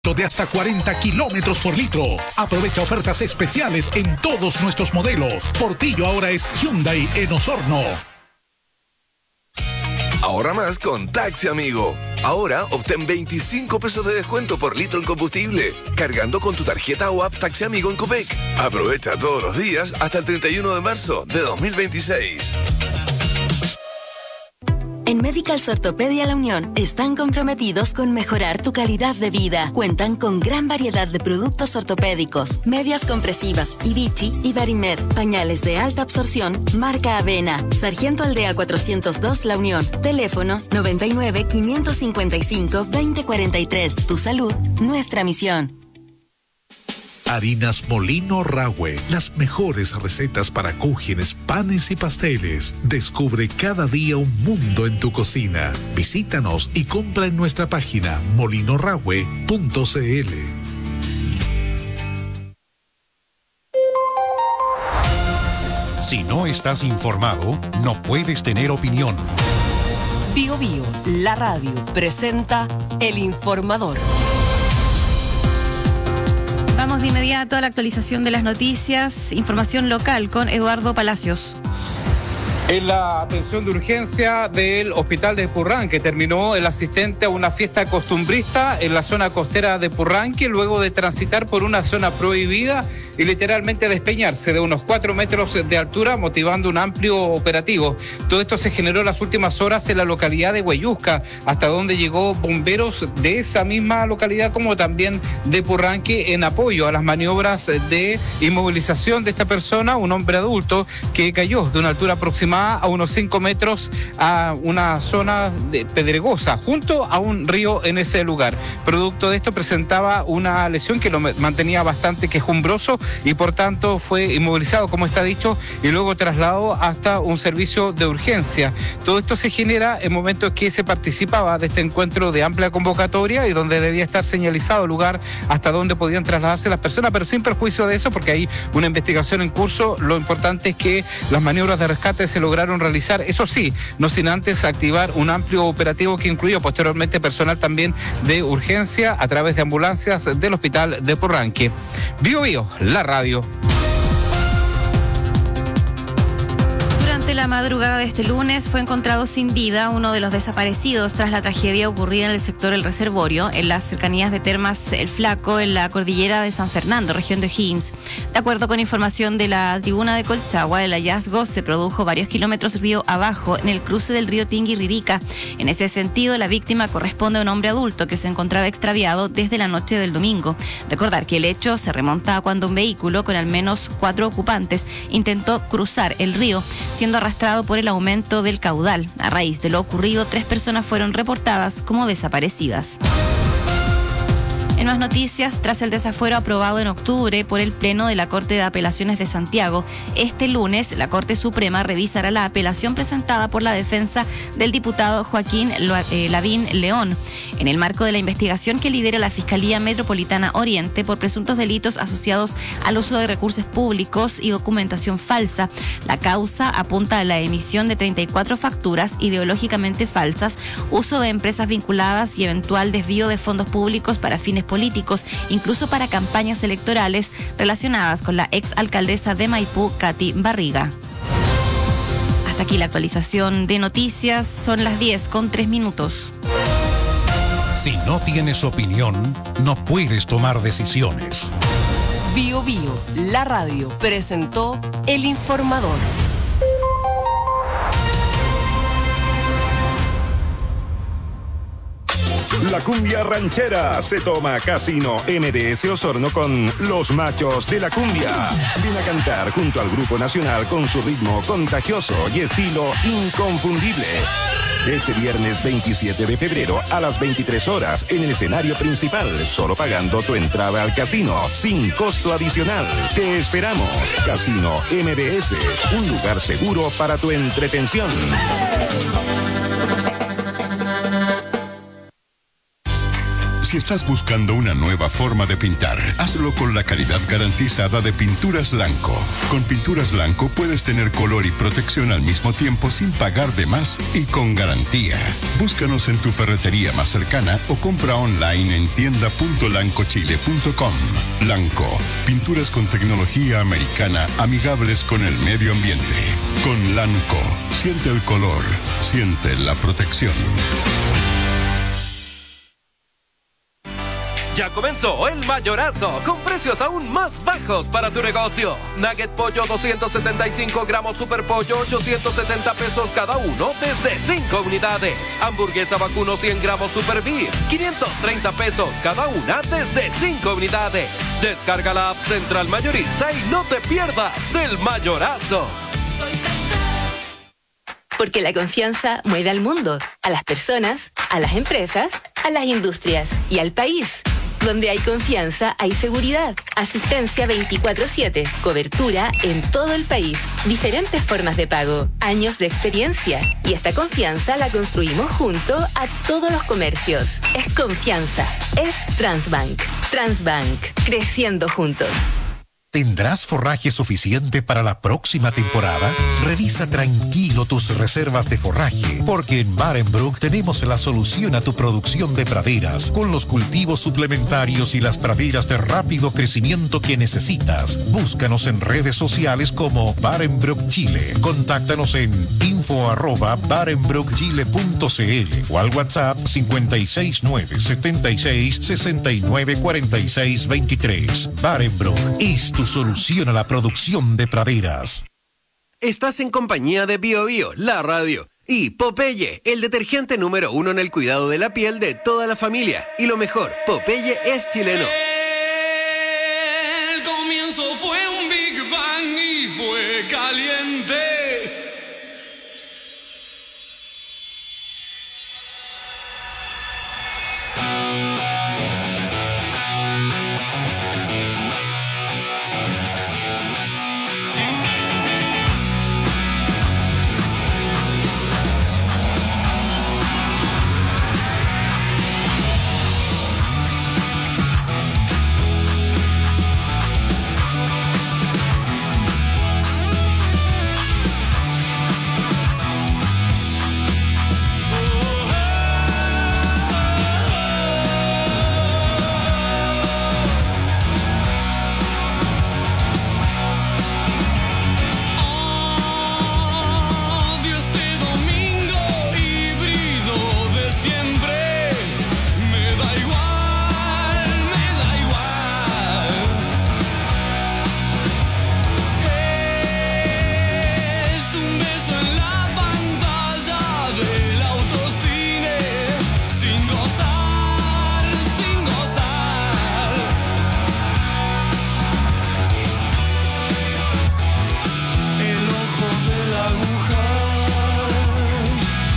de hasta 40 kilómetros por litro. Aprovecha ofertas especiales en todos nuestros modelos. Portillo ahora es Hyundai en Osorno. Ahorra más con Taxi Amigo. Ahora obtén 25 pesos de descuento por litro en combustible, cargando con tu tarjeta o app Taxi Amigo en Copec. Aprovecha todos los días hasta el 31 de marzo de 2026. En Medicals Ortopedia La Unión están comprometidos con mejorar tu calidad de vida. Cuentan con gran variedad de productos ortopédicos, medias compresivas, Vichy y Barimed, pañales de alta absorción, marca Avena. Sargento Aldea 402 La Unión. Teléfono 99 555 2043. Tu salud, nuestra misión. Harinas Molino Rahue, las mejores recetas para cúgenes, panes y pasteles. Descubre cada día un mundo en tu cocina. Visítanos y compra en nuestra página molinorahue.cl. Si no estás informado, no puedes tener opinión. Bio Bio, la radio, presenta El Informador. Vamos de inmediato a la actualización de las noticias. Información local con Eduardo Palacios. En la atención de urgencia del hospital de Purranque terminó el asistente a una fiesta costumbrista en la zona costera de Purranque luego de transitar por una zona prohibida y literalmente despeñarse de unos 4 metros de altura, motivando un amplio operativo. Todo esto se generó en las últimas horas en la localidad de Huayusca, hasta donde llegó bomberos de esa misma localidad como también de Purranque en apoyo a las maniobras de inmovilización de esta persona, un hombre adulto que cayó de una altura aproximada a unos 5 metros a una zona pedregosa, junto a un río en ese lugar. Producto de esto presentaba una lesión que lo mantenía bastante quejumbroso y por tanto fue inmovilizado, como está dicho, y luego trasladado hasta un servicio de urgencia. Todo esto se genera en momentos que se participaba de este encuentro de amplia convocatoria y donde debía estar señalizado el lugar hasta donde podían trasladarse las personas, pero sin perjuicio de eso, porque hay una investigación en curso. Lo importante es que las maniobras de rescate se lograron realizar, eso sí, no sin antes activar un amplio operativo que incluyó posteriormente personal también de urgencia a través de ambulancias del hospital de Purranque. Bio Bio, la radio. Durante la madrugada de este lunes fue encontrado sin vida uno de los desaparecidos tras la tragedia ocurrida en el sector El Reservorio, en las cercanías de Termas El Flaco, en la cordillera de San Fernando, región de O'Higgins. De acuerdo con información de la tribuna de Colchagua, el hallazgo se produjo varios kilómetros río abajo, en el cruce del río Tingui-Ririca. En ese sentido, la víctima corresponde a un hombre adulto que se encontraba extraviado desde la noche del domingo. Recordar que el hecho se remonta a cuando un vehículo con al menos 4 ocupantes intentó cruzar el río, siendo arrastrado por el aumento del caudal. A raíz de lo ocurrido, 3 personas fueron reportadas como desaparecidas. En más noticias, tras el desafuero aprobado en octubre por el Pleno de la Corte de Apelaciones de Santiago, este lunes la Corte Suprema revisará la apelación presentada por la defensa del diputado Joaquín Lavín León, en el marco de la investigación que lidera la Fiscalía Metropolitana Oriente por presuntos delitos asociados al uso de recursos públicos y documentación falsa. La causa apunta a la emisión de 34 facturas ideológicamente falsas, uso de empresas vinculadas y eventual desvío de fondos públicos para fines políticos, incluso para campañas electorales relacionadas con la ex alcaldesa de Maipú, Katy Barriga. Hasta aquí la actualización de noticias, son las 10:03. Si no tienes opinión, no puedes tomar decisiones. Bio Bio, la radio, presentó El Informador. La cumbia ranchera se toma Casino MDS Osorno con Los Machos de la Cumbia. Ven a cantar junto al Grupo Nacional con su ritmo contagioso y estilo inconfundible. Este viernes 27 de febrero a las 23 horas en el escenario principal, solo pagando tu entrada al casino, sin costo adicional. Te esperamos. Casino MDS, un lugar seguro para tu entretención. Si estás buscando una nueva forma de pintar, hazlo con la calidad garantizada de Pinturas Lanco. Con Pinturas Lanco puedes tener color y protección al mismo tiempo sin pagar de más y con garantía. Búscanos en tu ferretería más cercana o compra online en tienda.lancochile.com. Lanco, pinturas con tecnología americana amigables con el medio ambiente. Con Lanco, siente el color, siente la protección. Ya comenzó el mayorazo con precios aún más bajos para tu negocio. Nugget pollo 275 gramos super pollo 870 pesos cada uno desde 5 unidades. Hamburguesa vacuno 100 gramos super beef 530 pesos cada una desde 5 unidades. Descarga la app Central Mayorista y no te pierdas el mayorazo. Porque la confianza mueve al mundo, a las personas, a las empresas, a las industrias y al país. Donde hay confianza, hay seguridad. Asistencia 24/7. Cobertura en todo el país. Diferentes formas de pago. Años de experiencia. Y esta confianza la construimos junto a todos los comercios. Es confianza. Es Transbank. Transbank. Creciendo juntos. ¿Tendrás forraje suficiente para la próxima temporada? Revisa tranquilo tus reservas de forraje, porque en Barenbrook tenemos la solución a tu producción de praderas, con los cultivos suplementarios y las praderas de rápido crecimiento que necesitas. Búscanos en redes sociales como Barenbrook Chile. Contáctanos en info@barenbrookchile.cl o al WhatsApp 56976694623. Barenbrook es tu solución a la producción de praderas. Estás en compañía de Bio Bio, la radio, y Popeye, el detergente número 1 en el cuidado de la piel de toda la familia. Y lo mejor, Popeye es chileno. El comienzo fue un Big Bang y fue caliente.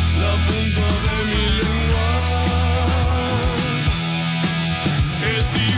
Sí.